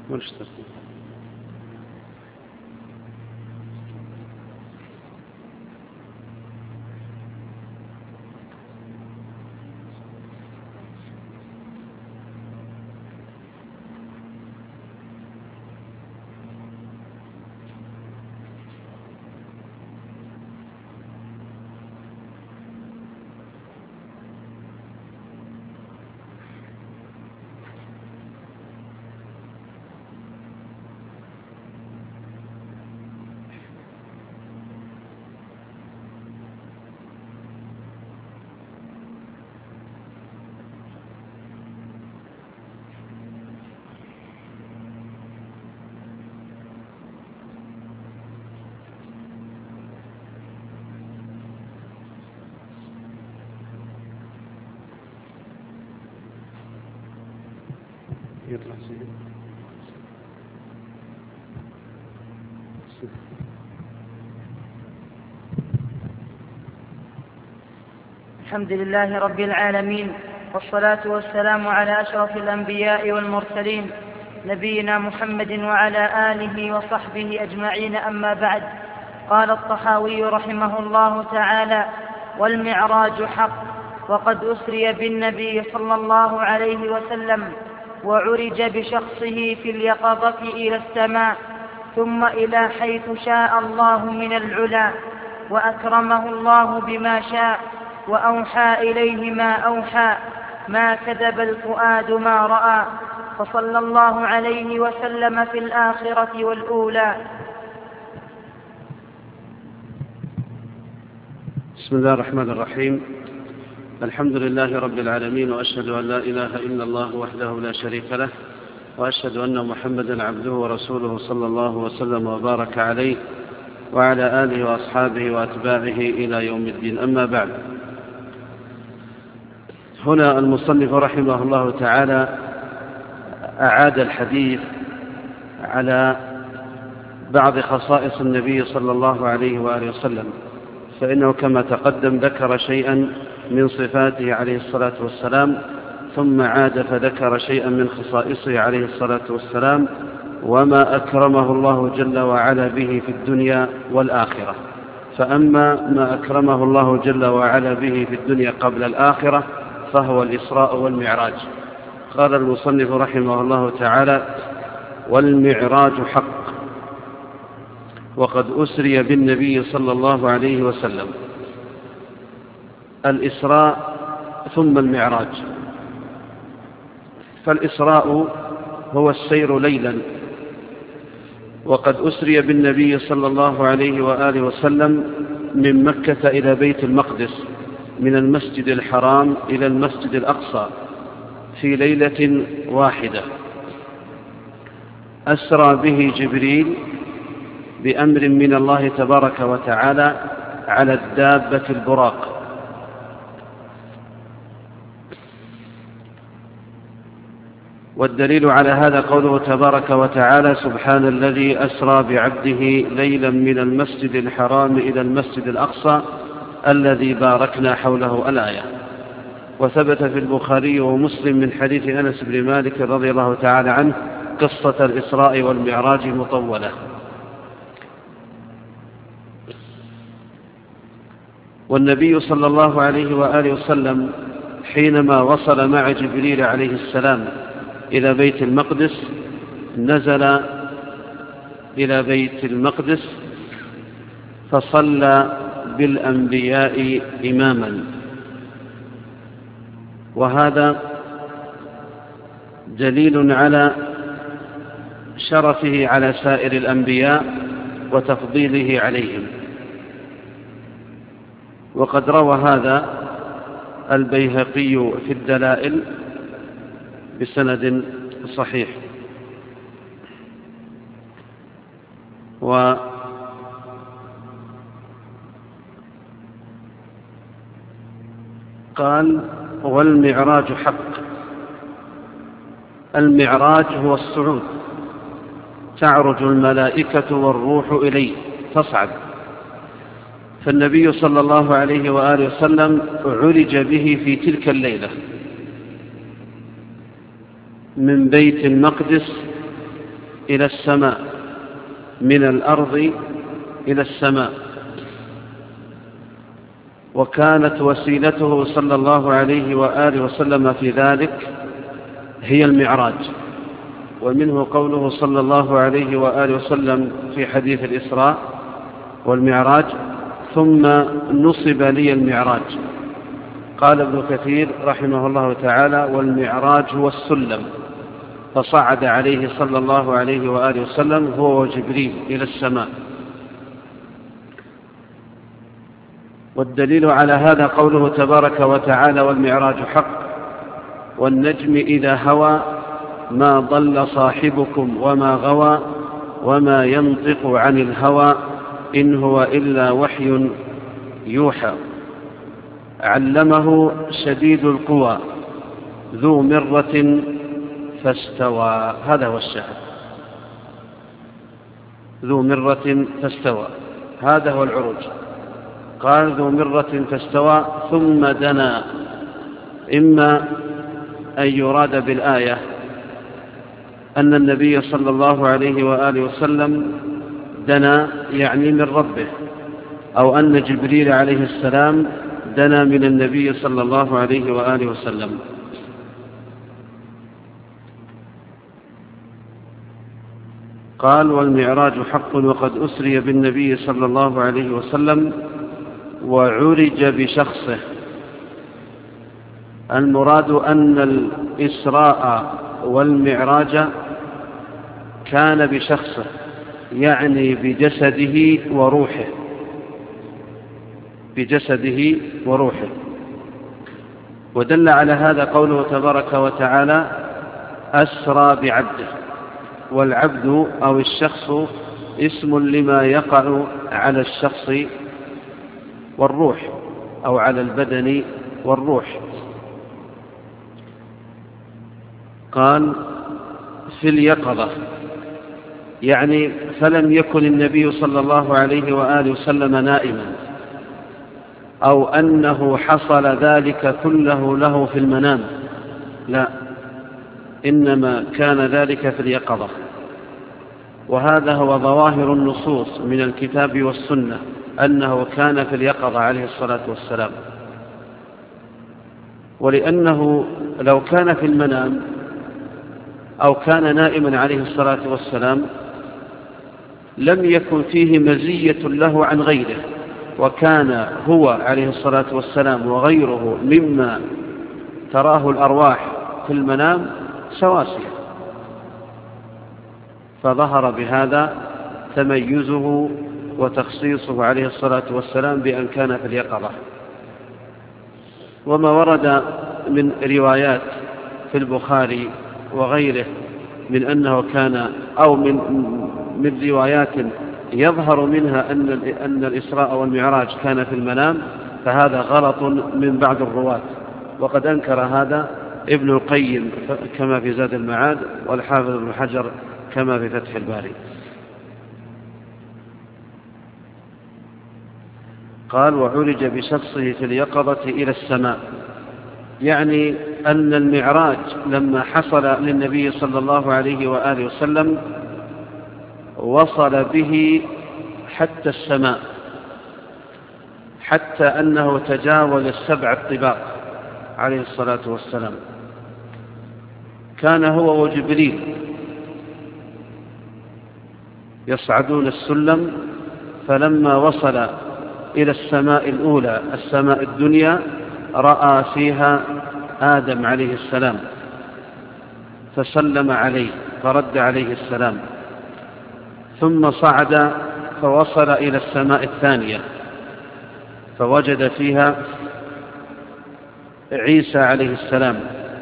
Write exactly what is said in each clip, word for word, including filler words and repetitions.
مشترك. يطلع سيدي. الحمد لله رب العالمين، والصلاة والسلام على أشرف الأنبياء والمرسلين نبينا محمد وعلى آله وصحبه أجمعين، أما بعد. قال الطحاوي رحمه الله تعالى: والمعراج حق، وقد أسري بالنبي صلى الله عليه وسلم وعرج بشخصه في اليقظة إلى السماء ثم إلى حيث شاء الله من العلا، وأكرمه الله بما شاء وأوحى إليه ما أوحى، ما كذب الفؤاد ما رأى، فصلى الله عليه وسلم في الآخرة والأولى. بسم الله الرحمن الرحيم. الحمد لله رب العالمين، وأشهد أن لا إله إلا الله وحده لا شريك له، وأشهد أن محمدا عبده ورسوله صلى الله وسلم وبارك عليه وعلى آله وأصحابه وأتباعه إلى يوم الدين، أما بعد. هنا المصنف رحمه الله تعالى أعاد الحديث على بعض خصائص النبي صلى الله عليه وآله وسلم، فإنه كما تقدم ذكر شيئا من صفاته عليه الصلاة والسلام، ثم عاد فذكر شيئا من خصائصه عليه الصلاة والسلام وما أكرمه الله جل وعلا به في الدنيا والآخرة. فأما ما أكرمه الله جل وعلا به في الدنيا قبل الآخرة فهو الإسراء والمعراج. قال المصنف رحمه الله تعالى: والمعراج حق، وقد أسري بالنبي صلى الله عليه وسلم. الإسراء ثم المعراج. فالإسراء هو السير ليلا، وقد أسري بالنبي صلى الله عليه وآله وسلم من مكة إلى بيت المقدس، من المسجد الحرام إلى المسجد الأقصى في ليلة واحدة. أسرى به جبريل بأمر من الله تبارك وتعالى على الدابة البراق. والدليل على هذا قوله تبارك وتعالى: سبحان الذي أسرى بعبده ليلا من المسجد الحرام إلى المسجد الأقصى الذي باركنا حوله، الآية. وثبت في البخاري ومسلم من حديث أنس بن مالك رضي الله تعالى عنه قصة الإسراء والمعراج مطولة. والنبي صلى الله عليه وآله وسلم حينما وصل مع جبريل عليه السلام إلى بيت المقدس نزل إلى بيت المقدس فصلى بالأنبياء إماما، وهذا دليل على شرفه على سائر الأنبياء وتفضيله عليهم. وقد روى هذا البيهقي في الدلائل بسند صحيح. وقال: والمعراج حق. المعراج هو الصعود، تعرج الملائكة والروح إليه تصعد. فالنبي صلى الله عليه وآله وسلم عرج به في تلك الليلة من بيت المقدس إلى السماء، من الأرض إلى السماء. وكانت وسيلته صلى الله عليه وآله وسلم في ذلك هي المعراج. ومنه قوله صلى الله عليه وآله وسلم في حديث الإسراء والمعراج: ثم نصب لي المعراج. قال ابن كثير رحمه الله تعالى: والمعراج هو السلم، فصعد عليه صلى الله عليه وآله وسلم هو وجبريل إلى السماء. والدليل على هذا قوله تبارك وتعالى: والمعراج حق، والنجم إذا هوى، ما ضل صاحبكم وما غوى، وما ينطق عن الهوى، إن هو إلا وحي يوحى. علمه شديد القوى، ذو مرة فاستوى. هذا هو الشاهد، ذو مرة فاستوى، هذا هو العروج. قال ذو مرة فاستوى ثم دنا. إما أن يراد بالآية أن النبي صلى الله عليه وآله وسلم دنا يعني من ربه، أو أن جبريل عليه السلام دنا من النبي صلى الله عليه وآله وسلم. قال: والمعراج حق، وقد أسري بالنبي صلى الله عليه وسلم وعرج بشخصه. المراد أن الإسراء والمعراج كان بشخصه، يعني بجسده وروحه، بجسده وروحه. ودل على هذا قوله تبارك وتعالى: أسرى بعبده. والعبد أو الشخص اسم لما يقع على الشخص والروح، أو على البدن والروح. قال: في اليقظة، يعني فلم يكن النبي صلى الله عليه وآله وسلم نائما، أو أنه حصل ذلك كله له في المنام، لا، إنما كان ذلك في اليقظة. وهذا هو ظواهر النصوص من الكتاب والسنة، أنه كان في اليقظة عليه الصلاة والسلام. ولأنه لو كان في المنام أو كان نائما عليه الصلاة والسلام لم يكن فيه مزية له عن غيره، وكان هو عليه الصلاة والسلام وغيره مما تراه الأرواح في المنام سواسية. فظهر بهذا تميزه وتخصيصه عليه الصلاة والسلام بأن كان في اليقظة. وما ورد من روايات في البخاري وغيره من أنه كان، أو من, من روايات يظهر منها أن, أن الإسراء والمعراج كان في المنام، فهذا غلط من بعض الرواة. وقد أنكر هذا ابن القيم كما في زاد المعاد، والحافظ ابن حجر كما في فتح الباري. قال: وعرج بشخصه في اليقظة إلى السماء، يعني أن المعراج لما حصل للنبي صلى الله عليه وآله وسلم وصل به حتى السماء، حتى أنه تجاوز السبع الطباق عليه الصلاة والسلام. كان هو وجبريل يصعدون السلم، فلما وصل إلى السماء الأولى السماء الدنيا رأى فيها آدم عليه السلام، فسلم عليه فرد عليه السلام. ثم صعد فوصل إلى السماء الثانية، فوجد فيها عيسى عليه السلام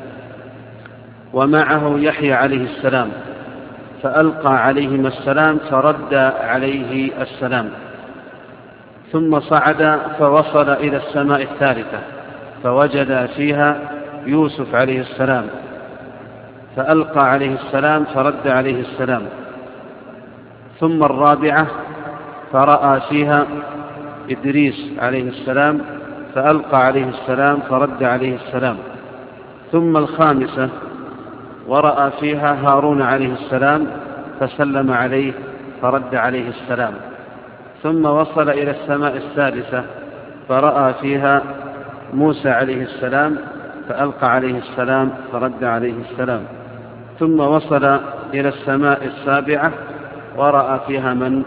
ومعه يحيى عليه السلام، فألقى عليهما السلام فرد عليه السلام. ثم صعد فوصل إلى السماء الثالثة، فوجد فيها يوسف عليه السلام، فألقى عليه السلام فرد عليه السلام. ثم الرابعة فرأى فيها إدريس عليه السلام، فألقى عليه السلام فرد عليه السلام. ثم الخامسة ورأى فيها هارون عليه السلام، فسلم عليه فرد عليه السلام. ثم وصل إلى السماء السادسة فرأى فيها موسى عليه السلام فألقى عليه السلام فرد عليه السلام. ثم وصل إلى السماء السابعة ورأى فيها من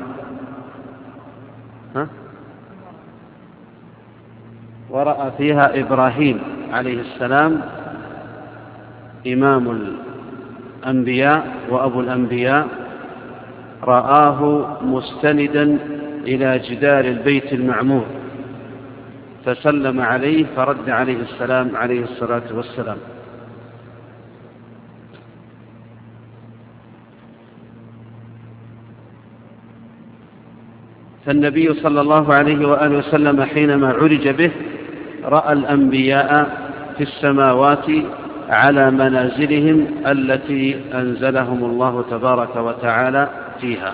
ها؟ ورأى فيها إبراهيم عليه السلام إمام الأنبياء وأبو الأنبياء، رآه مستندا إلى جدار البيت المعمور فسلم عليه فرد عليه السلام عليه الصلاة والسلام. فالنبي صلى الله عليه وآله وسلم حينما عرج به رأى الأنبياء في السماوات على منازلهم التي أنزلهم الله تبارك وتعالى فيها.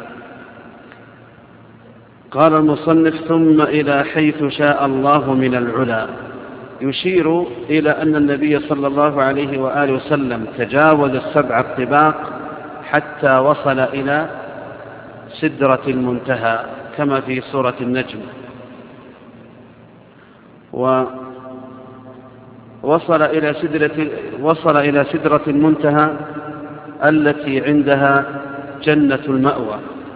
قال المصنف: ثم إلى حيث شاء الله من العلا، يشير إلى أن النبي صلى الله عليه وآله وسلم تجاوز السبع الطباق حتى وصل إلى سدرة المنتهى كما في سورة النجم، ووصل إلى سدرة وصل إلى سدرة المنتهى التي عندها جنة المأوى،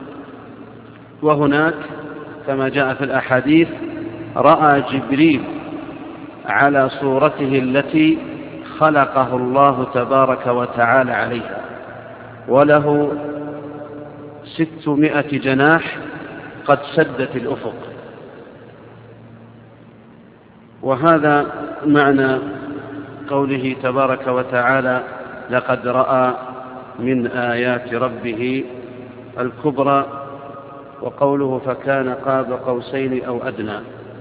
وهناك كما جاء في الأحاديث رأى جبريل على صورته التي خلقه الله تبارك وتعالى عليها، وله ستمائة جناح قد سدت الأفق. وهذا معنى قوله تبارك وتعالى: لقد رأى من آيات ربه الكبرى، وقوله: فكان قاب قوسين أو أدنى.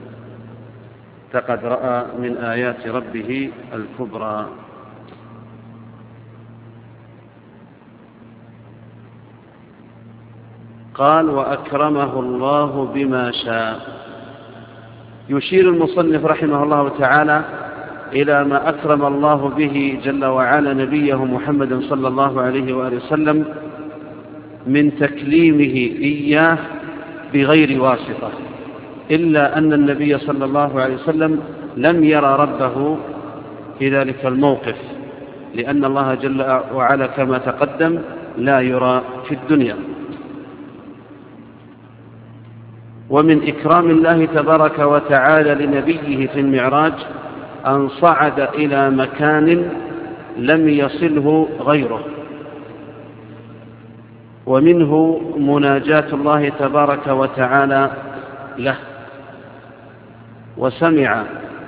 لقد رأى من آيات ربه الكبرى. قال: وأكرمه الله بما شاء. يشير المصنف رحمه الله تعالى إلى ما أكرم الله به جل وعلا نبيه محمد صلى الله عليه وآله وسلم من تكليمه إياه بغير واسطة، إلا أن النبي صلى الله عليه وسلم لم يرى ربه في ذلك الموقف، لأن الله جل وعلا كما تقدم لا يرى في الدنيا. ومن إكرام الله تبارك وتعالى لنبيه في المعراج أن صعد إلى مكان لم يصله غيره، ومنه مناجاة الله تبارك وتعالى له، وسمع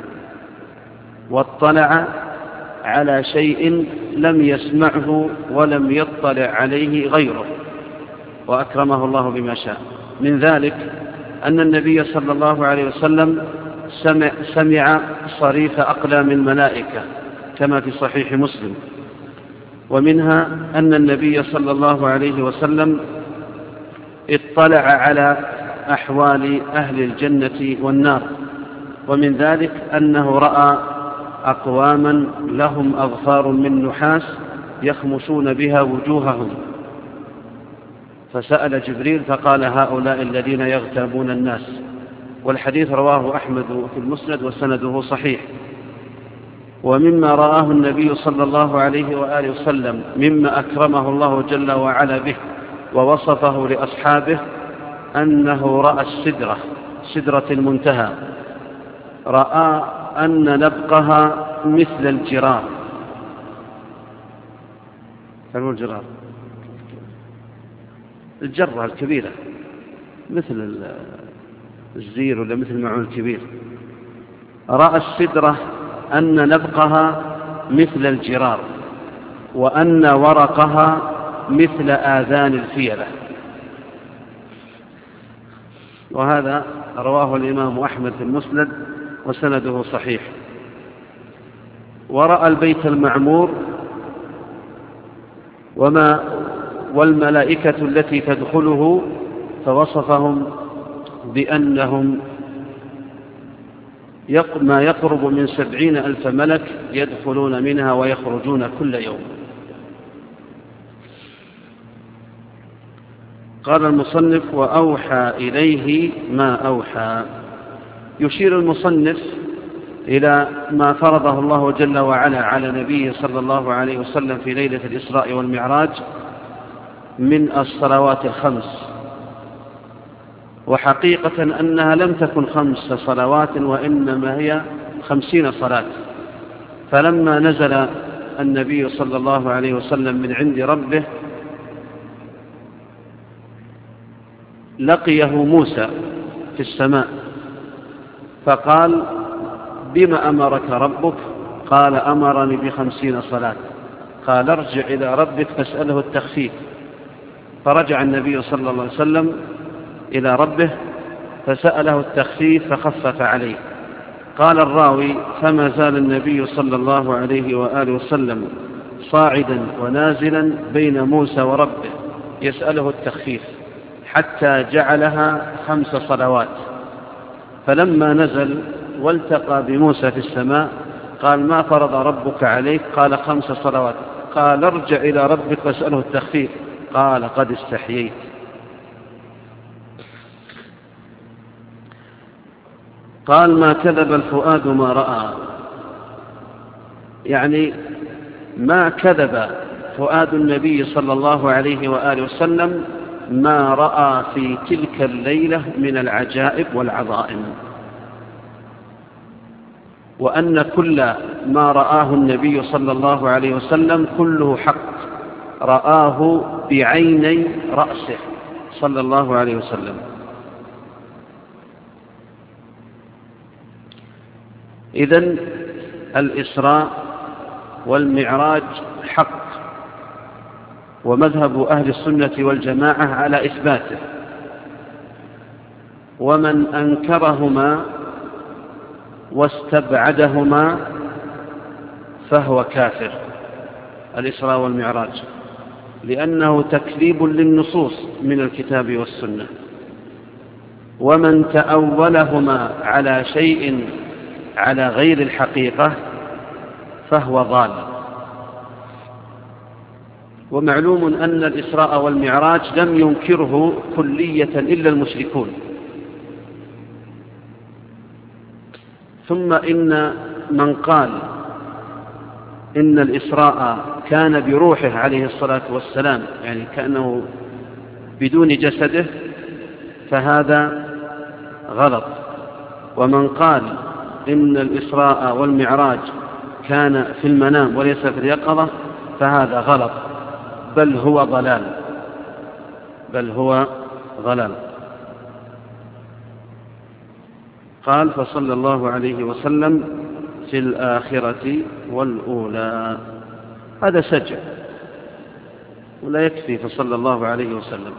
واطلع على شيء لم يسمعه ولم يطلع عليه غيره، وأكرمه الله بما شاء. من ذلك أن النبي صلى الله عليه وسلم سمع, سمع صريف أقلام الملائكة كما في صحيح مسلم. ومنها أن النبي صلى الله عليه وسلم اطلع على أحوال أهل الجنة والنار. ومن ذلك أنه رأى أقواما لهم أظفار من نحاس يخمشون بها وجوههم، فسأل جبريل فقال: هؤلاء الذين يغتابون الناس. والحديث رواه أحمد في المسند وسنده صحيح. ومما رآه النبي صلى الله عليه وآله وسلم مما أكرمه الله جل وعلا به ووصفه لأصحابه أنه رأى السدرة، سدرة المنتهى، رأى أن نبقها مثل الجرار. فهو الجرار الجرة الكبيرة مثل الزير ولا مثل المعون الكبير. رأى السدرة أن نبقها مثل الجرار، وأن ورقها مثل آذان الفيلة. وهذا رواه الإمام أحمد في المسند وسنده صحيح. ورأى البيت المعمور وما والملائكة التي تدخله، فوصفهم بأنهم ما يقرب من سبعين ألف ملك يدخلون منها ويخرجون كل يوم. قال المصنف: وأوحى إليه ما أوحى. يشير المصنف إلى ما فرضه الله جل وعلا على نبيه صلى الله عليه وسلم في ليلة الإسراء والمعراج من الصلوات الخمس، وحقيقة أنها لم تكن خمس صلوات وإنما هي خمسين صلاة. فلما نزل النبي صلى الله عليه وسلم من عند ربه لقيه موسى في السماء فقال: بما أمرك ربك؟ قال: أمرني بخمسين صلاة. قال: ارجع إلى ربك فاسأله التخفيف. فرجع النبي صلى الله عليه وسلم إلى ربه فسأله التخفيف فخفف عليه. قال الراوي: فما زال النبي صلى الله عليه وآله وسلم صاعدا ونازلا بين موسى وربه يسأله التخفيف حتى جعلها خمس صلوات. فلما نزل والتقى بموسى في السماء قال: ما فرض ربك عليك؟ قال: خمس صلوات. قال: ارجع إلى ربك واسأله التخفيف. قال: قد استحييت. قال: ما كذب الفؤاد ما رأى، يعني ما كذب فؤاد النبي صلى الله عليه وآله وسلم ما رأى في تلك الليلة من العجائب والعظائم، وأن كل ما رآه النبي صلى الله عليه وسلم كله حق، رآه بعيني رأسه صلى الله عليه وسلم. إذن الإسراء والمعراج حق، ومذهب أهل السنة والجماعة على إثباته، ومن أنكرهما واستبعدهما فهو كافر. الإسراء والمعراج لأنه تكذيب للنصوص من الكتاب والسنة، ومن تأولهما على شيء على غير الحقيقة فهو ضال. ومعلوم أن الإسراء والمعراج لم ينكره كلية إلا المشركون. ثم إن من قال إن الإسراء كان بروحه عليه الصلاة والسلام، يعني كأنه بدون جسده، فهذا غلط. ومن قال إن الإسراء والمعراج كان في المنام وليس في اليقظة فهذا غلط، بل هو ضلال، بل هو ضلال. قال: فصلى الله عليه وسلم في الآخرة والأولى. هذا سجع ولا يكفي فصلى الله عليه وسلم.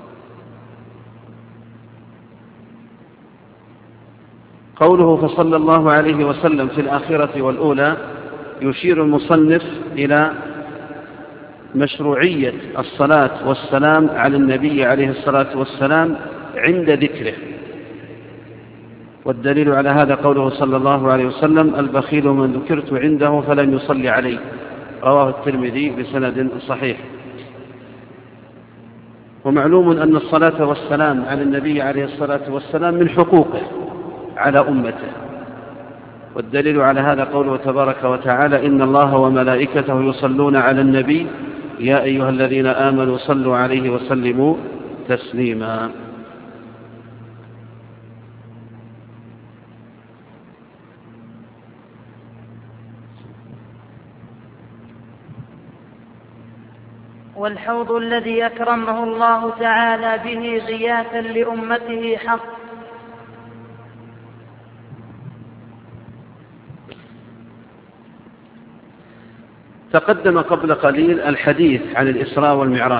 قوله فصلى الله عليه وسلم في الآخرة والأولى يشير المصنف إلى مشروعية الصلاة والسلام على النبي عليه الصلاة والسلام عند ذكره. والدليل على هذا قوله صلى الله عليه وسلم: البخيل من ذكرت عنده فلم يصلي عليه. رواه الترمذي بسند صحيح. ومعلوم أن الصلاة والسلام على النبي عليه الصلاة والسلام من حقوقه على أمته. والدليل على هذا قوله تبارك وتعالى: إن الله وملائكته يصلون على النبي يا أيها الذين آمنوا صلوا عليه وسلموا تسليما. والحوض الذي أكرمه الله تعالى به غياثا لأمته حق. تقدم قبل قليل الحديث عن الإسراء والمعراج،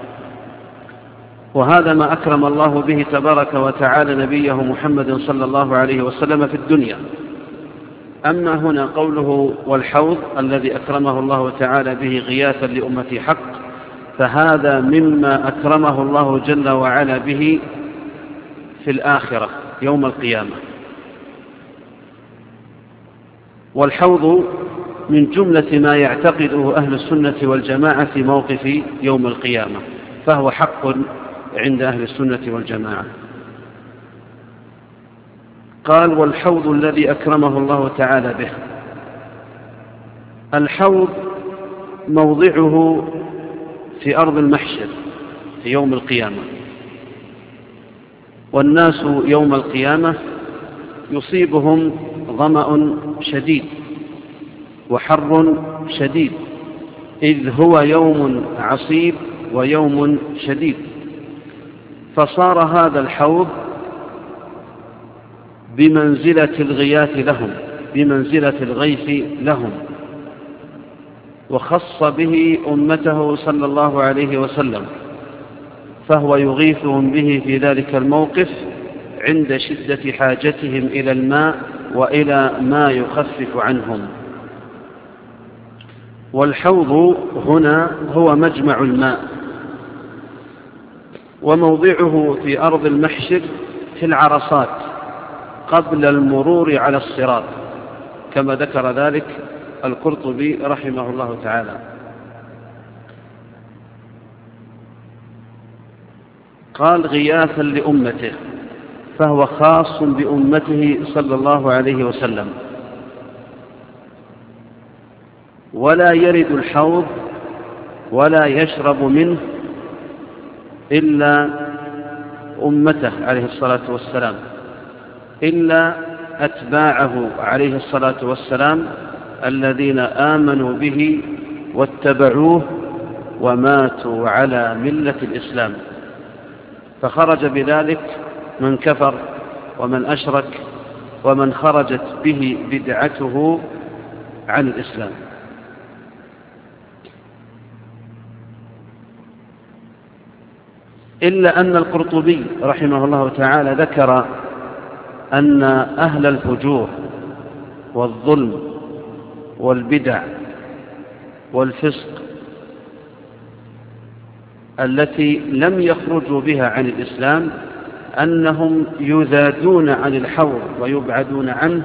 وهذا ما أكرم الله به تبارك وتعالى نبيه محمد صلى الله عليه وسلم في الدنيا. أما هنا قوله والحوض الذي أكرمه الله تعالى به غياثا لأمة حق، فهذا مما أكرمه الله جل وعلا به في الآخرة يوم القيامة. والحوض من جملة ما يعتقده أهل السنة والجماعة في موقف يوم القيامة، فهو حق عند أهل السنة والجماعة. قال: والحوض الذي أكرمه الله تعالى به. الحوض موضعه في أرض المحشر في يوم القيامة، والناس يوم القيامة يصيبهم ظمأ شديد وحر شديد، إذ هو يوم عصيب ويوم شديد، فصار هذا الحوض بمنزلة الغياث لهم، بمنزلة الغيث لهم، وخص به أمته صلى الله عليه وسلم، فهو يغيثهم به في ذلك الموقف عند شدة حاجتهم إلى الماء وإلى ما يخفف عنهم. والحوض هنا هو مجمع الماء، وموضعه في أرض المحشر في العرصات قبل المرور على الصراط، كما ذكر ذلك القرطبي رحمه الله تعالى. قال: غياثا لأمته، فهو خاص بأمته صلى الله عليه وسلم، ولا يرد الحوض ولا يشرب منه إلا أمته عليه الصلاة والسلام، إلا أتباعه عليه الصلاة والسلام الذين آمنوا به واتبعوه وماتوا على ملة الإسلام، فخرج بذلك من كفر ومن أشرك ومن خرجت به بدعته عن الإسلام. إلا أن القرطبي رحمه الله تعالى ذكر أن أهل الفجور والظلم والبدع والفسق التي لم يخرجوا بها عن الإسلام أنهم يذادون عن الحوض ويبعدون عنه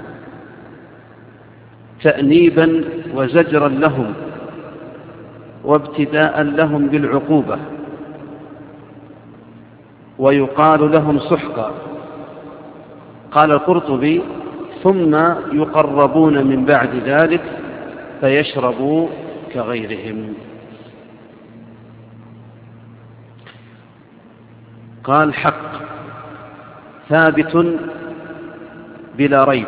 تأنيبا وزجرا لهم وابتداء لهم بالعقوبة، ويقال لهم سحقا. قال القرطبي: ثم يقربون من بعد ذلك فيشربوا كغيرهم. قال: حق ثابت بلا ريب.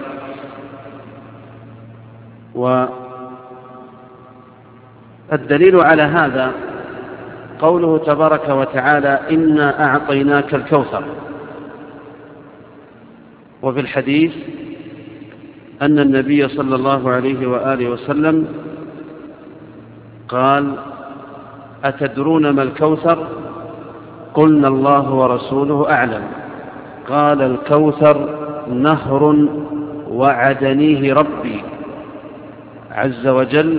والدليل على هذا قوله تبارك وتعالى: إنا أعطيناك الكوثر. وفي الحديث أن النبي صلى الله عليه وآله وسلم قال: أتدرون ما الكوثر؟ قلنا: الله ورسوله أعلم. قال: الكوثر نهر وعدنيه ربي عز وجل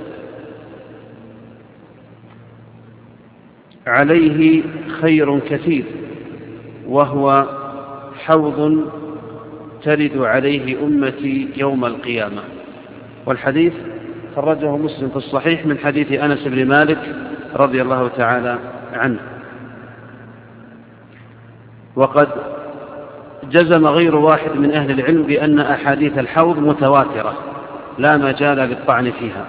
عليه خير كثير، وهو حوض ترد عليه أمتي يوم القيامة. والحديث خرجه مسلم في الصحيح من حديث أنس بن مالك رضي الله تعالى عنه. وقد جزم غير واحد من أهل العلم بأن أحاديث الحوض متواترة لا مجال للطعن فيها.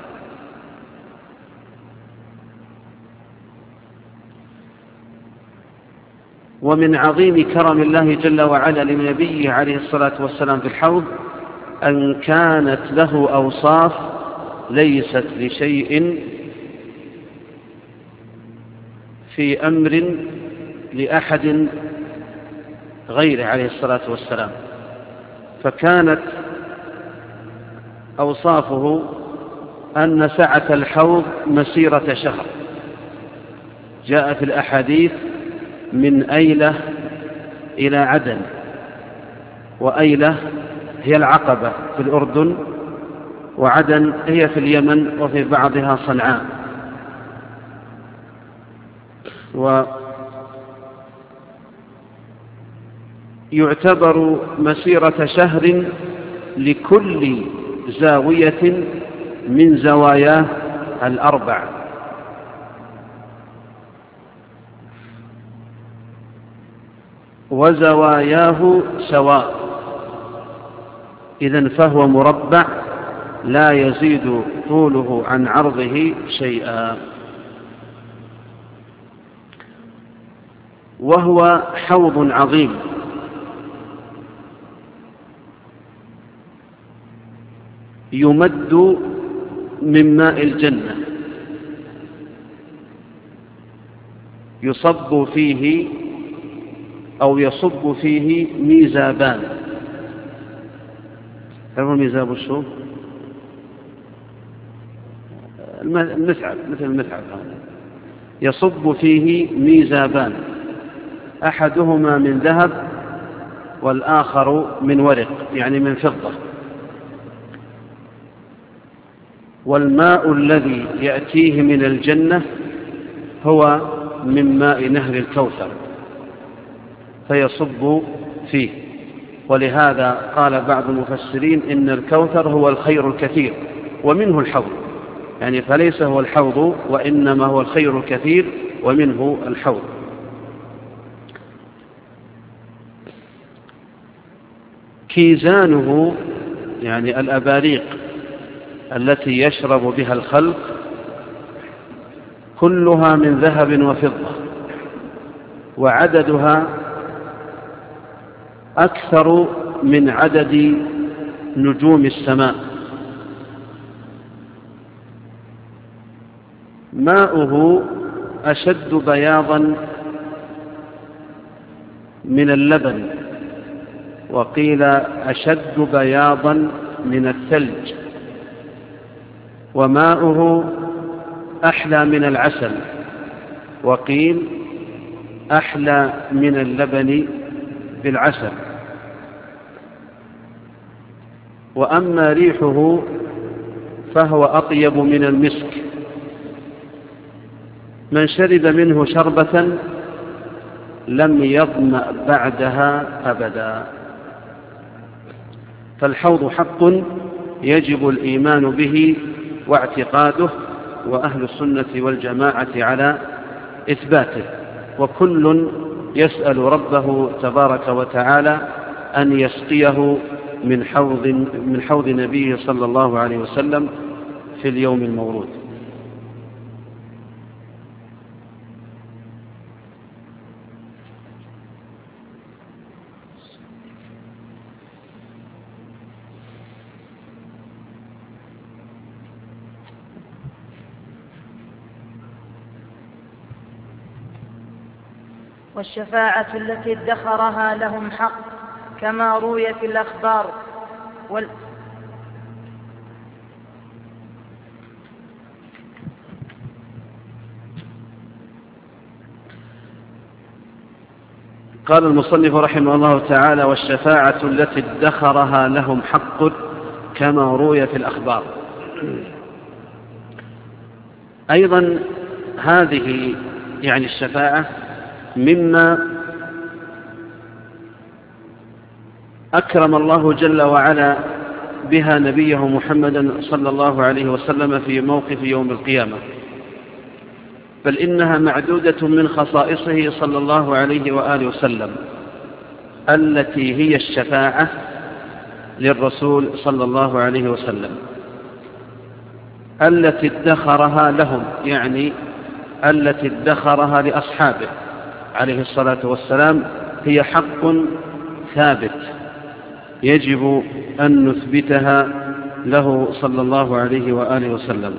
ومن عظيم كرم الله جل وعلا لنبيه عليه الصلاة والسلام في الحوض أن كانت له أوصاف ليست لشيء في أمر لأحد غيره عليه الصلاة والسلام، فكانت أوصافه أن سعة الحوض مسيرة شهر. جاء في الأحاديث: من أيلة إلى عدن، وأيلة هي العقبة في الأردن، وعدن هي في اليمن وفي بعضها صنعاء. ويعتبر مسيرة شهر لكل زاوية من زواياه الأربع. وزواياه سواء، إذن فهو مربع لا يزيد طوله عن عرضه شيئا. وهو حوض عظيم يمد من ماء الجنة، يصب فيه أو يصب فيه ميزابان. هذا هو ميزاب الشوف، المثعب، مثل المثعب هذا، يصب فيه ميزابان، أحدهما من ذهب والآخر من ورق، يعني من فضة. والماء الذي يأتيه من الجنة هو من ماء نهر الكوثر فيصب فيه. ولهذا قال بعض المفسرين إن الكوثر هو الخير الكثير ومنه الحوض، يعني فليس هو الحوض وإنما هو الخير الكثير ومنه الحوض. كيزانه يعني الأباريق التي يشرب بها الخلق كلها من ذهب وفضة، وعددها أكثر من عدد نجوم السماء. ماؤه أشد بياضا من اللبن، وقيل أشد بياضا من الثلج. وماؤه أحلى من العسل، وقيل أحلى من اللبن بالعسل. وأما ريحه فهو أطيب من المسك، من شرب منه شربة لم يظمأ بعدها أبدا. فالحوض حق يجب الإيمان به واعتقاده، وأهل السنة والجماعة على إثباته، وكل يسأل ربه تبارك وتعالى أن يسقيه من حوض من حوض نبيه صلى الله عليه وسلم في اليوم المورود. والشفاعة التي ادخرها لهم حق كما روي في الأخبار. وال... قال المصنف رحمه الله تعالى: والشفاعة التي ادخرها لهم حق كما روي في الأخبار. أيضا هذه يعني الشفاعة مما أكرم الله جل وعلا بها نبيه محمدا صلى الله عليه وسلم في موقف يوم القيامة، بل إنها معدودة من خصائصه صلى الله عليه وآله وسلم، التي هي الشفاعة للرسول صلى الله عليه وسلم، التي ادخرها لهم، يعني التي ادخرها لأصحابه عليه الصلاة والسلام، هي حق ثابت يجب أن نثبتها له صلى الله عليه وآله وسلم.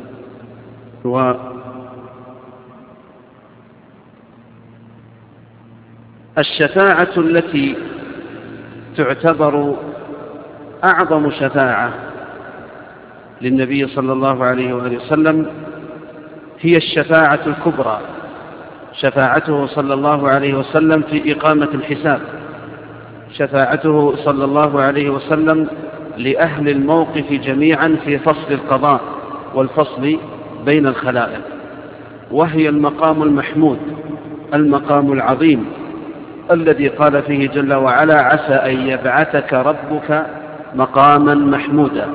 والشفاعة التي تعتبر أعظم شفاعة للنبي صلى الله عليه وآله وسلم هي الشفاعة الكبرى، شفاعته صلى الله عليه وسلم في إقامة الحساب، شفاعته صلى الله عليه وسلم لأهل الموقف جميعا في فصل القضاء والفصل بين الخلائق، وهي المقام المحمود، المقام العظيم الذي قال فيه جل وعلا: عسى أن يبعثك ربك مقاما محمودا.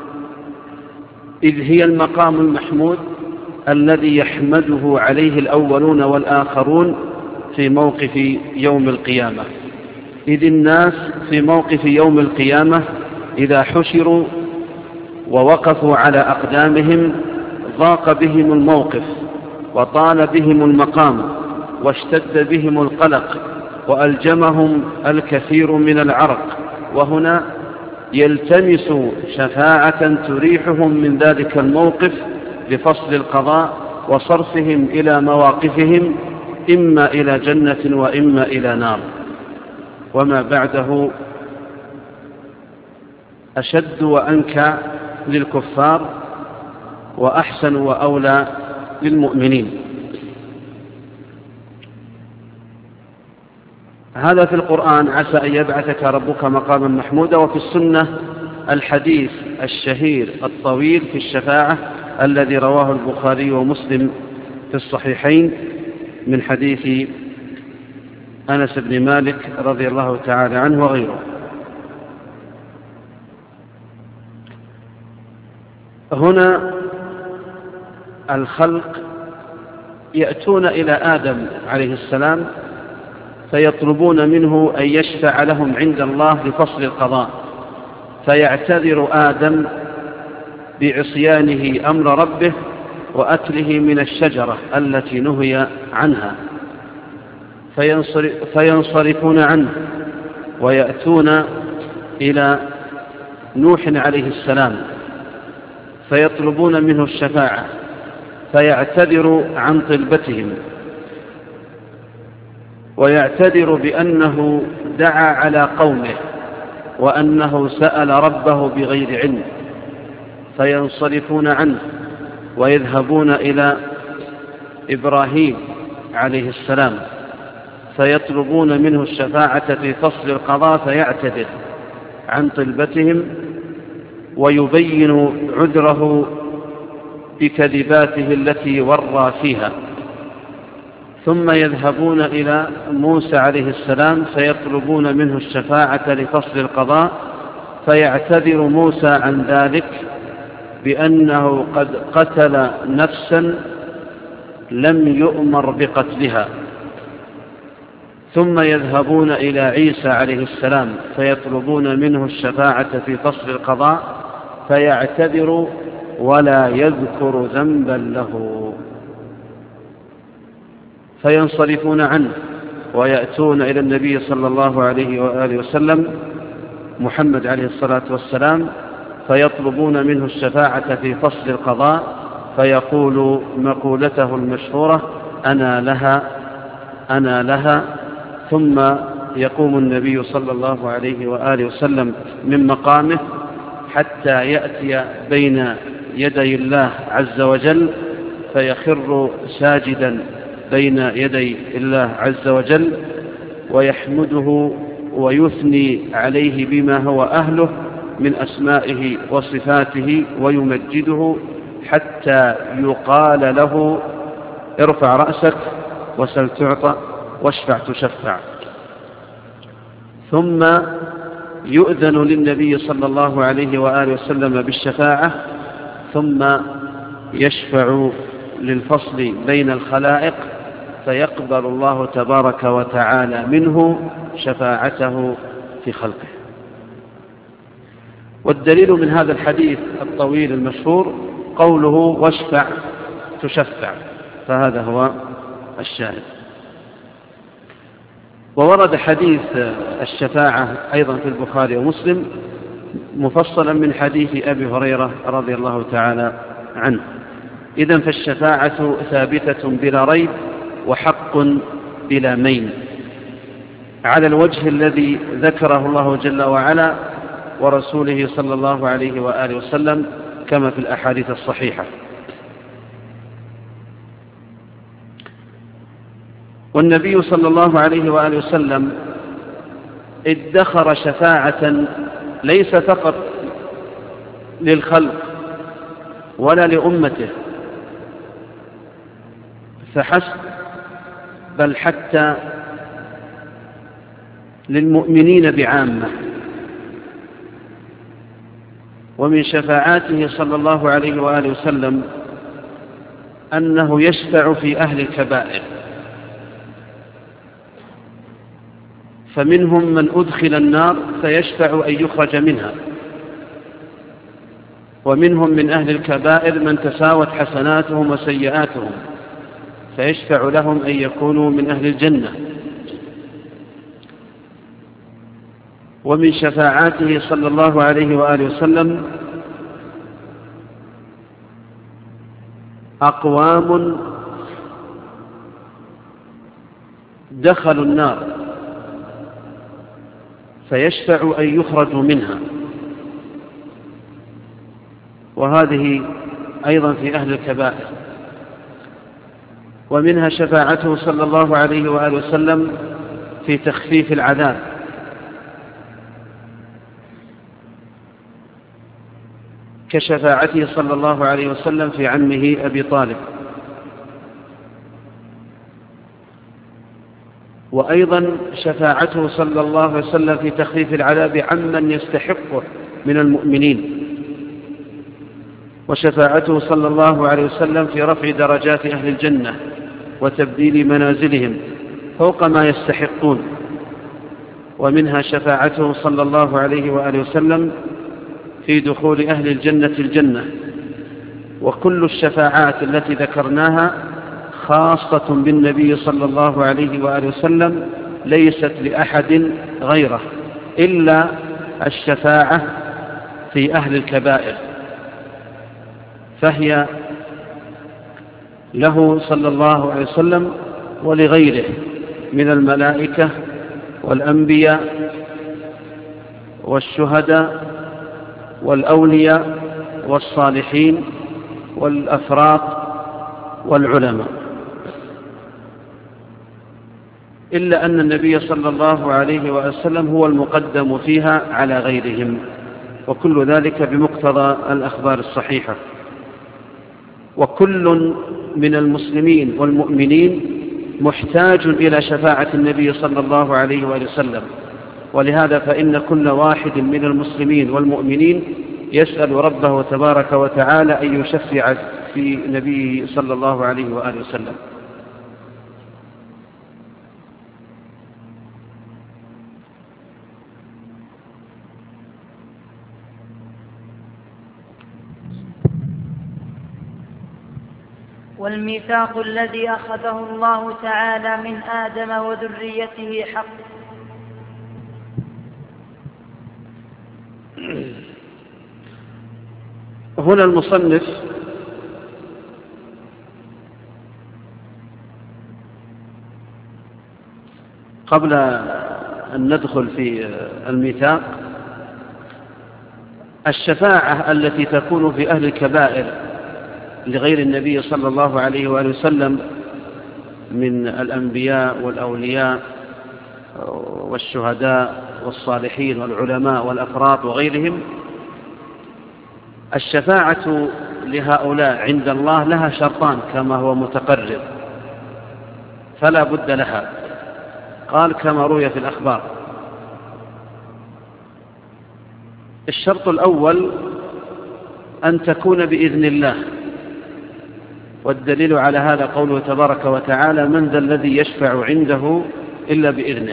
إذ هي المقام المحمود الذي يحمده عليه الأولون والآخرون في موقف يوم القيامة، إذ الناس في موقف يوم القيامة إذا حشروا ووقفوا على أقدامهم ضاق بهم الموقف وطال بهم المقام واشتد بهم القلق وألجمهم الكثير من العرق، وهنا يلتمس شفاعة تريحهم من ذلك الموقف لفصل القضاء وصرفهم إلى مواقفهم إما إلى جنة وإما إلى نار. وما بعده أشد وأنكى للكفار وأحسن وأولى للمؤمنين. هذا في القرآن: عسى أن يبعثك ربك مقاما محمودا. وفي السنة الحديث الشهير الطويل في الشفاعة الذي رواه البخاري ومسلم في الصحيحين من حديث أنس بن مالك رضي الله تعالى عنه وغيره. هنا الخلق يأتون إلى آدم عليه السلام فيطلبون منه أن يشفع لهم عند الله لفصل القضاء، فيعتذر آدم بعصيانه أمر ربه وأكله من الشجرة التي نهي عنها، فينصرفون عنه ويأتون إلى نوح عليه السلام فيطلبون منه الشفاعة، فيعتذر عن طلبتهم ويعتذر بأنه دعا على قومه وأنه سأل ربه بغير علم، فينصرفون عنه ويذهبون إلى إبراهيم عليه السلام فيطلبون منه الشفاعة في فصل القضاء، فيعتذر عن طلبتهم ويبين عذره بكذباته التي ورى فيها. ثم يذهبون إلى موسى عليه السلام فيطلبون منه الشفاعة لفصل القضاء، فيعتذر موسى عن ذلك بأنه قد قتل نفسا لم يؤمر بقتلها. ثم يذهبون إلى عيسى عليه السلام فيطلبون منه الشفاعة في فصل القضاء، فيعتذر ولا يذكر ذنبا له، فينصرفون عنه ويأتون إلى النبي صلى الله عليه وآله وسلم محمد عليه الصلاة والسلام فيطلبون منه الشفاعة في فصل القضاء، فيقول مقولته المشهورة: أنا لها أنا لها. ثم يقوم النبي صلى الله عليه وآله وسلم من مقامه حتى يأتي بين يدي الله عز وجل فيخر ساجدا بين يدي الله عز وجل ويحمده ويثني عليه بما هو أهله من أسمائه وصفاته ويمجده حتى يقال له: ارفع رأسك وسل تعطى واشفع تشفع. ثم يؤذن للنبي صلى الله عليه وآله وسلم بالشفاعة، ثم يشفع للفصل بين الخلائق فيقبل الله تبارك وتعالى منه شفاعته في خلقه. والدليل من هذا الحديث الطويل المشهور قوله: واشفع تشفع، فهذا هو الشاهد. وورد حديث الشفاعة أيضا في البخاري ومسلم مفصلا من حديث أبي هريرة رضي الله تعالى عنه. إذن فالشفاعة ثابتة بلا ريب وحق بلا مين على الوجه الذي ذكره الله جل وعلا ورسوله صلى الله عليه وآله وسلم كما في الأحاديث الصحيحة. والنبي صلى الله عليه وآله وسلم ادخر شفاعة ليس فقط للخلق ولا لأمته فحسب، بل حتى للمؤمنين بعامة. ومن شفاعاته صلى الله عليه وآله وسلم أنه يشفع في أهل الكبائر، فمنهم من أدخل النار فيشفع أن يخرج منها، ومنهم من أهل الكبائر من تساوت حسناتهم وسيئاتهم فيشفع لهم أن يكونوا من أهل الجنة. ومن شفاعاته صلى الله عليه وآله وسلم أقوام دخلوا النار فيشفع أن يخرجوا منها، وهذه أيضا في أهل الكبائر. ومنها شفاعته صلى الله عليه وآله وسلم في تخفيف العذاب، كشفاعته صلى الله عليه وسلم في عمه أبي طالب. وأيضا شفاعته صلى الله عليه وسلم في تخفيف العذاب عمن يستحقه من المؤمنين، وشفاعته صلى الله عليه وسلم في رفع درجات أهل الجنة وتبديل منازلهم فوق ما يستحقون. ومنها شفاعته صلى الله عليه وآله وسلم في دخول أهل الجنة الجنة. وكل الشفاعات التي ذكرناها خاصة بالنبي صلى الله عليه وآله وسلم، ليست لأحد غيره إلا الشفاعة في أهل الكبائر، فهي له صلى الله عليه وسلم ولغيره من الملائكة والأنبياء والشهداء والأولياء والصالحين والأفراط والعلماء، إلا أن النبي صلى الله عليه وسلم هو المقدم فيها على غيرهم، وكل ذلك بمقتضى الأخبار الصحيحة. وكل من المسلمين والمؤمنين محتاج إلى شفاعة النبي صلى الله عليه وسلم، ولهذا فإن كل واحد من المسلمين والمؤمنين يسأل ربه تبارك وتعالى أن يشفع في نبيه صلى الله عليه وآله وسلم. والميثاق الذي أخذه الله تعالى من آدم وذريته حق. هنا المصنف قبل أن ندخل في الميثاق، الشفاعة التي تكون في أهل الكبائر لغير النبي صلى الله عليه وآله وسلم من الأنبياء والأولياء والشهداء والصالحين والعلماء والأفراط وغيرهم، الشفاعة لهؤلاء عند الله لها شرطان كما هو متقرر، فلا بد لها. قال كما روي في الأخبار: الشرط الأول أن تكون بإذن الله، والدليل على هذا قوله تبارك وتعالى: من ذا الذي يشفع عنده إلا بإذنه.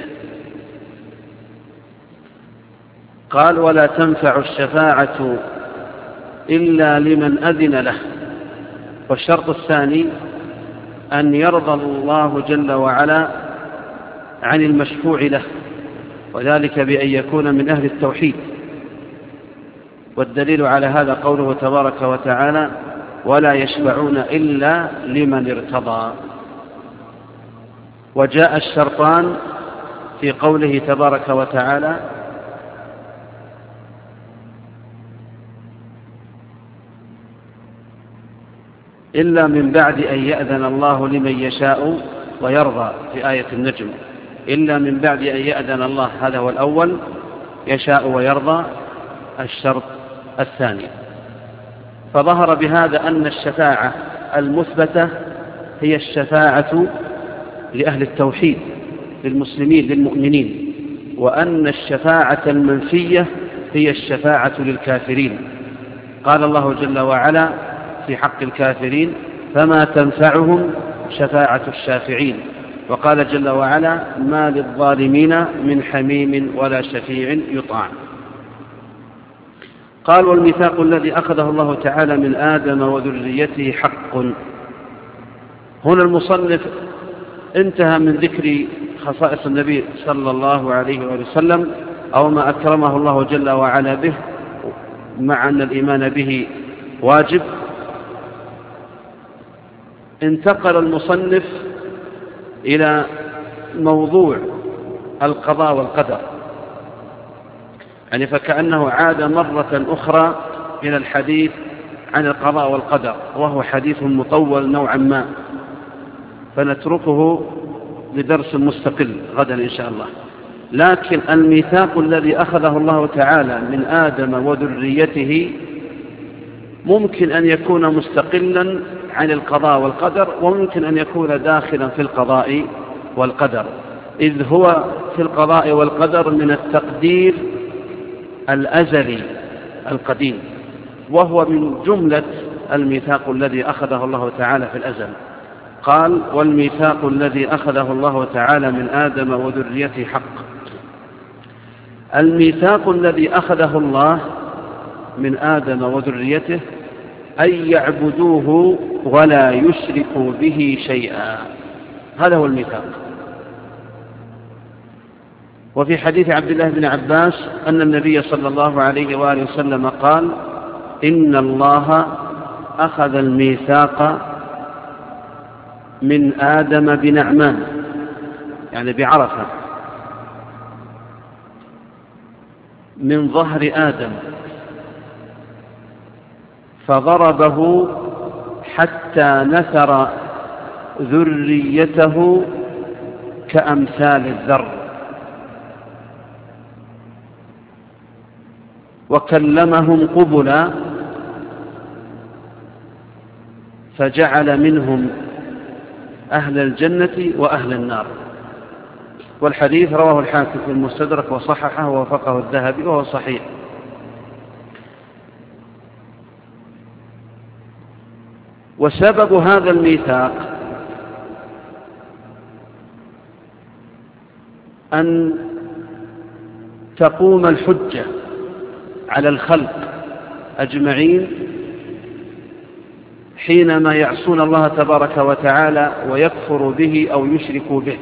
قال: ولا تنفع الشفاعة إلا لمن أذن له. والشرط الثاني أن يرضى الله جل وعلا عن المشفوع له، وذلك بأن يكون من أهل التوحيد. والدليل على هذا قوله تبارك وتعالى: ولا يشفعون إلا لمن ارتضى. وجاء الشرطان في قوله تبارك وتعالى: إلا من بعد أن يأذن الله لمن يشاء ويرضى، في آية النجم. إلا من بعد أن يأذن الله، هذا هو الأول، يشاء ويرضى الشرط الثاني. فظهر بهذا أن الشفاعة المثبتة هي الشفاعة لأهل التوحيد للمسلمين للمؤمنين، وأن الشفاعة المنفية هي الشفاعة للكافرين. قال الله جل وعلا في حق الكافرين: فما تنفعهم شفاعة الشافعين. وقال جل وعلا: ما للظالمين من حميم ولا شفيع يطاع. قال: والميثاق الذي أخذه الله تعالى من آدم وذريته حق. هنا المصنف انتهى من ذكر خصائص النبي صلى الله عليه وسلم أو ما أكرمه الله جل وعلا به، مع أن الإيمان به واجب. انتقل المصنف إلى موضوع القضاء والقدر، يعني فكأنه عاد مرة أخرى إلى الحديث عن القضاء والقدر، وهو حديث مطول نوعا ما، فنتركه لدرس مستقل غدا إن شاء الله. لكن الميثاق الذي أخذه الله تعالى من آدم وذريته ممكن أن يكون مستقلا عن القضاء والقدر، وممكن أن يكون داخلا في القضاء والقدر، إذ هو في القضاء والقدر من التقدير الأزلي القديم، وهو من جملة الميثاق الذي أخذه الله تعالى في الأزل. قال: والميثاق الذي أخذه الله تعالى من آدم وذريته حق. الميثاق الذي أخذه الله من آدم وذريته أن يعبدوه ولا يشركوا به شيئا، هذا هو الميثاق. وفي حديث عبد الله بن عباس أن النبي صلى الله عليه وآله وسلم قال: إن الله أخذ الميثاق من آدم بنعمان، يعني بعرفة، من ظهر آدم، فضربه حتى نثر ذريته كأمثال الذر، وكلمهم قبلا، فجعل منهم أهل الجنة وأهل النار. والحديث رواه الحاكم في المستدرك وصححه ووافقه الذهبي وهو صحيح. وسبب هذا الميثاق أن تقوم الحجة على الخلق أجمعين حينما يعصون الله تبارك وتعالى ويكفر به أو يشركوا به،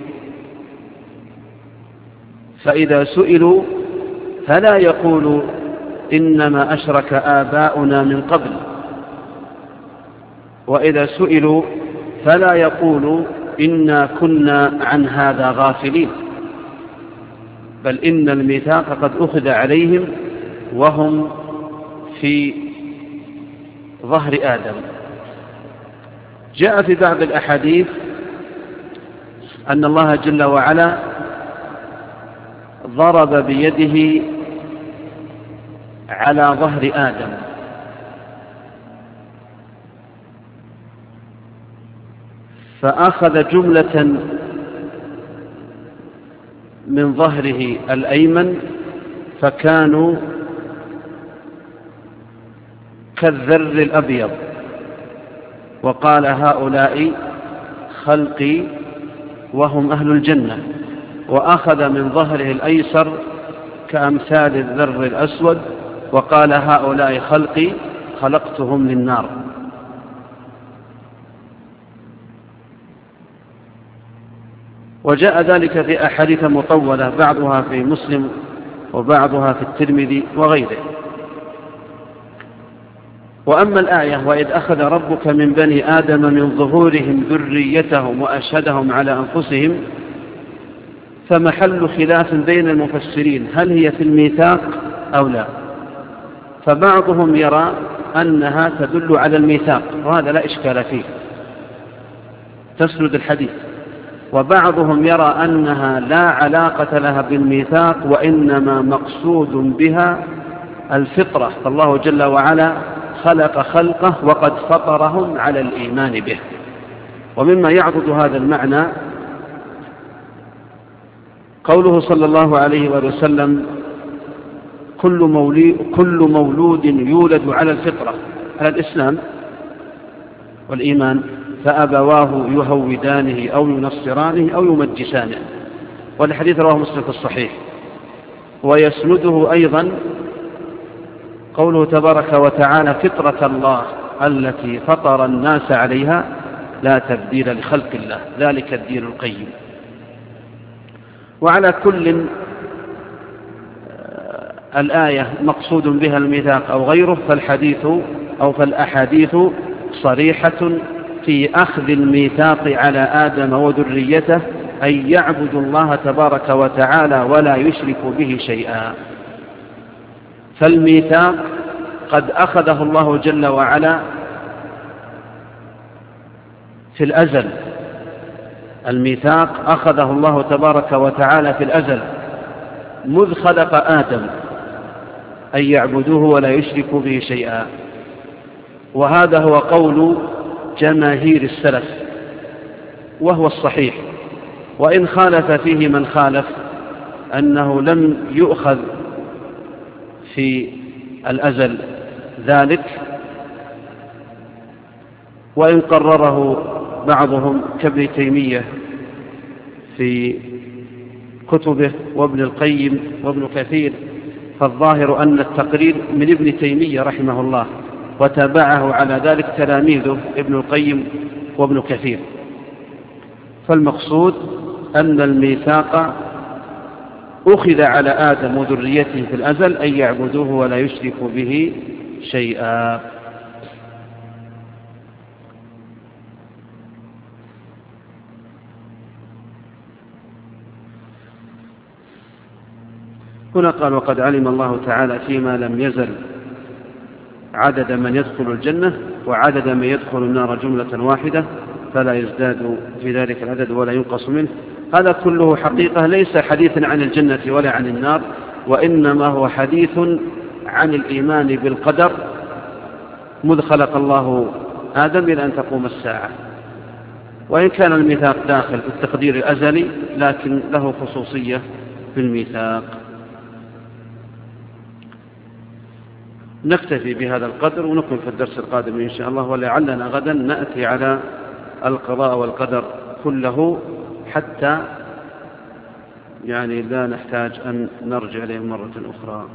فإذا سئلوا فلا يقولوا إنما أشرك آباؤنا من قبل، وإذا سئلوا فلا يقولوا إنا كنا عن هذا غافلين، بل إن الميثاق قد أخذ عليهم وهم في ظهر آدم. جاء في بعض الأحاديث أن الله جل وعلا ضرب بيده على ظهر آدم، فأخذ جملة من ظهره الأيمن فكانوا كالذر الأبيض، وقال: هؤلاء خلقي وهم أهل الجنة. وأخذ من ظهره الأيسر كأمثال الذر الأسود، وقال: هؤلاء خلقي خلقتهم للنار. وجاء ذلك في أحاديث مطولة، بعضها في مسلم وبعضها في الترمذي وغيره. وأما الآية: وإذ أخذ ربك من بني آدم من ظهورهم ذريتهم وأشهدهم على أنفسهم، فمحل خلاف بين المفسرين هل هي في الميثاق أو لا. فبعضهم يرى أنها تدل على الميثاق، وهذا لا إشكال فيه، تسند الحديث. وبعضهم يرى أنها لا علاقة لها بالميثاق، وإنما مقصود بها الفطرة، فالله جل وعلا خلق خلقه وقد فطرهم على الإيمان به. ومما يعضد هذا المعنى قوله صلى الله عليه وسلم: كل مولود يولد على الفطرة، على الإسلام والإيمان، فأبواه يهودانه أو ينصرانه أو يمجسانه. والحديث رواه مسلم في الصحيح. ويسنده أيضا قوله تبارك وتعالى: فطرة الله التي فطر الناس عليها لا تبديل لخلق الله ذلك الدين القيم. وعلى كل الآية مقصود بها الميثاق أو غيره، فالحديث أو فالأحاديث صريحة في أخذ الميثاق على آدم وذريته أن يعبدوا الله تبارك وتعالى ولا يشركوا به شيئا. فالميثاق قد أخذه الله جل وعلا في الأزل، الميثاق أخذه الله تبارك وتعالى في الأزل مذ خلق آدم أن يعبدوه ولا يشركوا به شيئا. وهذا هو قول جماهير السلف وهو الصحيح، وإن خالف فيه من خالف أنه لم يؤخذ في الأزل ذلك، وإن قرره بعضهم كابن تيمية في كتبه وابن القيم وابن كثير، فالظاهر أن التقرير من ابن تيمية رحمه الله، وتابعه على ذلك تلاميذه ابن القيم وابن كثير. فالمقصود أن الميثاق أخذ على آدم وذريته في الأزل أن يعبدوه ولا يشركوا به شيئا. هنا قال: وقد علم الله تعالى فيما لم يزل عدد من يدخل الجنة وعدد من يدخل النار جملة واحدة، فلا يزداد في ذلك العدد ولا ينقص منه. هذا كله حقيقة ليس حديثا عن الجنة ولا عن النار، وإنما هو حديث عن الإيمان بالقدر مذ خلق الله آدم إلى أن تقوم الساعة. وإن كان الميثاق داخل في التقدير الأزلي، لكن له خصوصية في الميثاق. نكتفي بهذا القدر ونكمل في الدرس القادم إن شاء الله، ولعلنا غدا نأتي على القضاء والقدر كله حتى يعني لا نحتاج أن نرجع إليه مرة أخرى.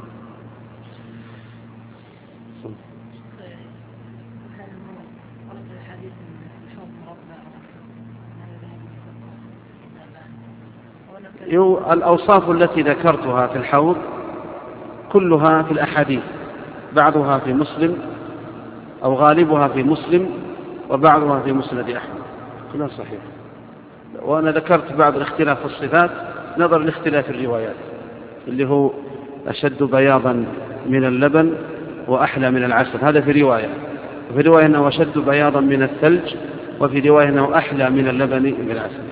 الأوصاف التي ذكرتها في الحوض كلها في الأحاديث، بعضها في مسلم أو غالبها في مسلم وبعضها في مسند أحمد، كلها صحيح. وأنا ذكرت بعض الاختلاف في الصفات نظر لاختلاف الروايات، اللي هو أشد بياضا من اللبن وأحلى من العسل، هذا في رواية. وفي رواية أنه أشد بياضا من الثلج، وفي رواية أنه أحلى من اللبن من العسل.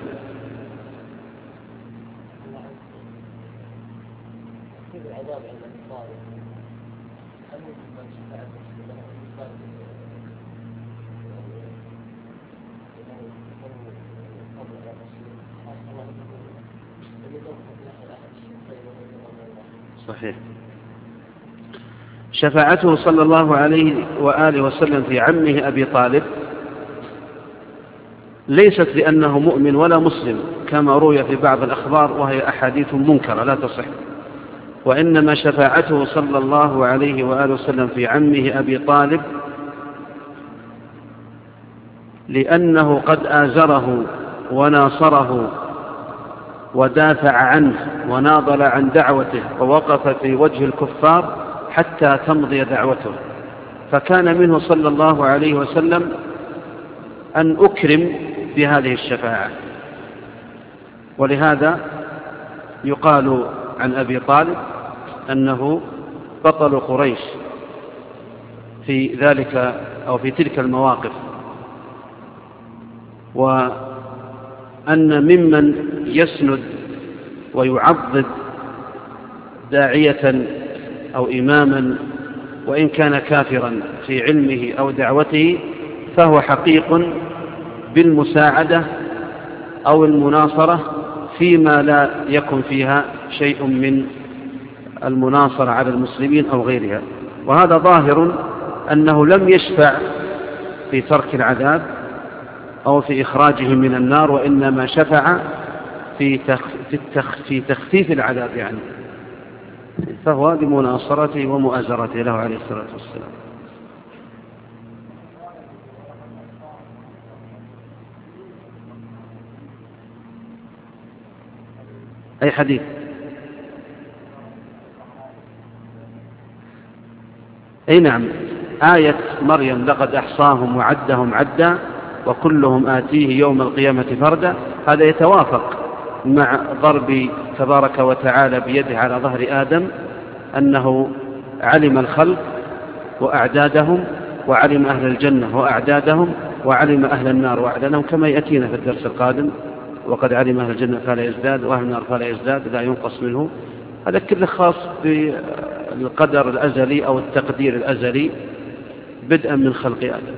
صحيح. شفاعته صلى الله عليه وآله وسلم في عمه أبي طالب ليست لأنه مؤمن ولا مسلم كما روي في بعض الأخبار، وهي أحاديث منكرة لا تصح، وإنما شفاعته صلى الله عليه وآله وسلم في عمه أبي طالب لأنه قد آزره وناصره ودافع عنه وناضل عن دعوته ووقف في وجه الكفار حتى تمضي دعوته، فكان منه صلى الله عليه وسلم أن أكرم بهذه الشفاعة. ولهذا يقال عن أبي طالب أنه بطل قريش في ذلك أو في تلك المواقف، وأن ممن يسند ويعضد داعية أو إماما وإن كان كافرا في علمه أو دعوته فهو حقيق بالمساعدة أو المناصرة فيما لا يكن فيها شيء من المناصرة على المسلمين أو غيرها. وهذا ظاهر أنه لم يشفع في ترك العذاب أو في إخراجهم من النار، وإنما شفع في في تخفيف العذاب يعني، فهو لمناصرته ومؤازرته له عليه الصلاة والسلام. أي حديث؟ أي نعم، آية مريم لقد أحصاهم وعدهم عدا وكلهم آتيه يوم القيامة فردا، هذا يتوافق مع ضرب تبارك وتعالى بيده على ظهر آدم أنه علم الخلق وأعدادهم، وعلم أهل الجنة وأعدادهم، وعلم أهل النار وأعدادهم، كما يأتينا في الدرس القادم: وقد علم أهل الجنة فلا يزداد وأهل النار فلا يزداد لا ينقص منه. هذا كله خاص بالقدر الأزلي أو التقدير الأزلي بدءا من خلق آدم.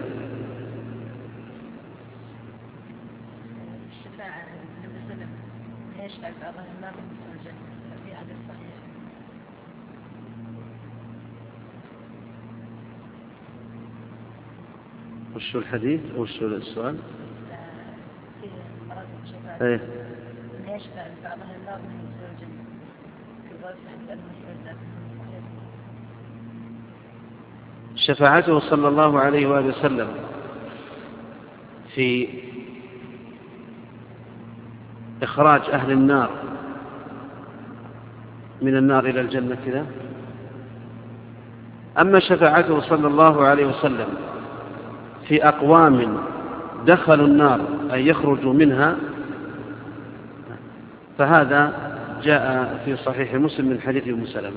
وشو الحديث أو وشو السؤال؟ ايه يشفع بعض أهل النار من يدخل الجنة شفاعته صلى الله عليه وآله وسلم في إخراج أهل النار من النار إلى الجنة كذا. أما شفاعته صلى الله عليه وسلم في أقوام دخلوا النار أن يخرجوا منها، فهذا جاء في صحيح مسلم من حديث أم سلمة.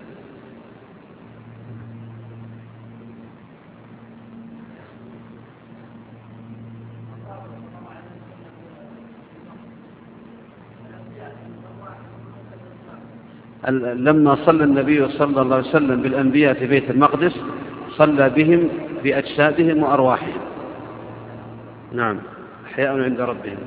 لما صلى النبي صلى الله عليه وسلم بالأنبياء في بيت المقدس صلى بهم بأجسادهم وأرواحهم، نعم، أحياء عند ربهم.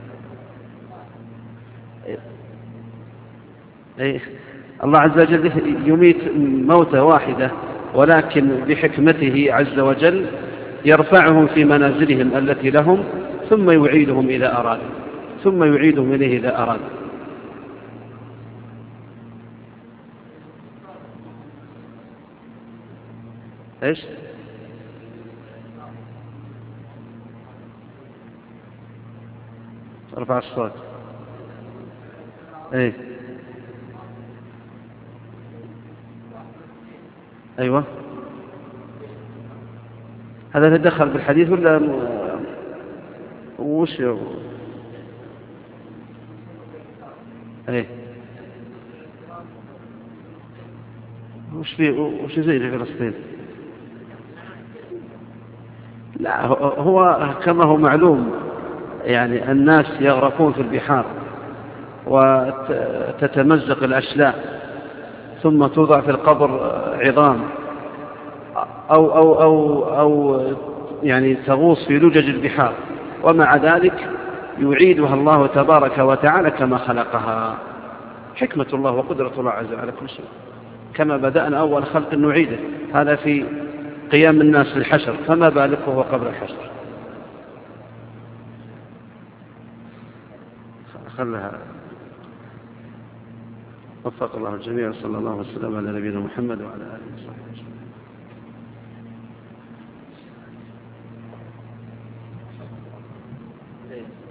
أي الله عز وجل يميت موتة واحدة، ولكن بحكمته عز وجل يرفعهم في منازلهم التي لهم، ثم يعيدهم إذا أراد ثم يعيدهم إليه إذا أراد. إيش؟ ارفع الصوت. ايه ايوه، هذا تدخل بالحديث ولا وش؟ ايه وش في وش زي في فلسطين؟ لا، هو كما هو معلوم يعني الناس يغرقون في البحار وتتمزق الأشلاء ثم توضع في القبر عظام أو, أو, أو, أو يعني تغوص في لجج البحار، ومع ذلك يعيدها الله تبارك وتعالى كما خلقها. حكمة الله وقدرة الله عز وجل على كل شيء. كما بدأنا أول خلق نعيده، هذا في قيام الناس للحشر، فما بالك وهو قبل الحشر. خلها. وفق الله الجميع، صلى الله وسلم على نبينا محمد وعلى آله وصحبه وسلم.